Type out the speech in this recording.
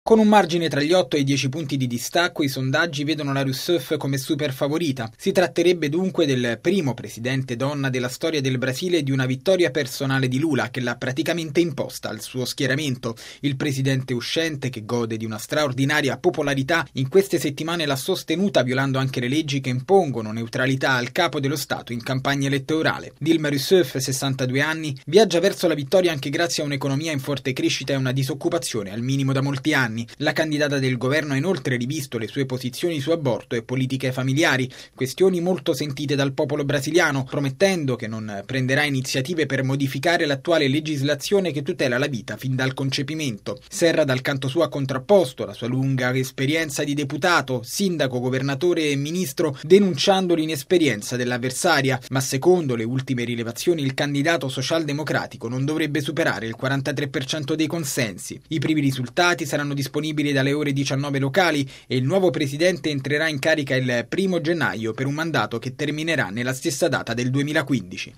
Con un margine tra gli 8 e i 10 punti di distacco, i sondaggi vedono la Rousseff come super favorita. Si tratterebbe dunque del primo presidente donna della storia del Brasile e di una vittoria personale di Lula, che l'ha praticamente imposta al suo schieramento. Il presidente uscente, che gode di una straordinaria popolarità, in queste settimane l'ha sostenuta violando anche le leggi che impongono neutralità al capo dello Stato in campagna elettorale. Dilma Rousseff, 62 anni, viaggia verso la vittoria anche grazie a un'economia in forte crescita e una disoccupazione al minimo da molti anni. La candidata del governo ha inoltre rivisto le sue posizioni su aborto e politiche familiari, questioni molto sentite dal popolo brasiliano, promettendo che non prenderà iniziative per modificare l'attuale legislazione che tutela la vita fin dal concepimento. Serra dal canto suo ha contrapposto la sua lunga esperienza di deputato, sindaco, governatore e ministro, denunciando l'inesperienza dell'avversaria, ma secondo le ultime rilevazioni il candidato socialdemocratico non dovrebbe superare il 43% dei consensi. I primi risultati saranno disponibili dalle ore 19 locali e il nuovo presidente entrerà in carica il 1 gennaio per un mandato che terminerà nella stessa data del 2015.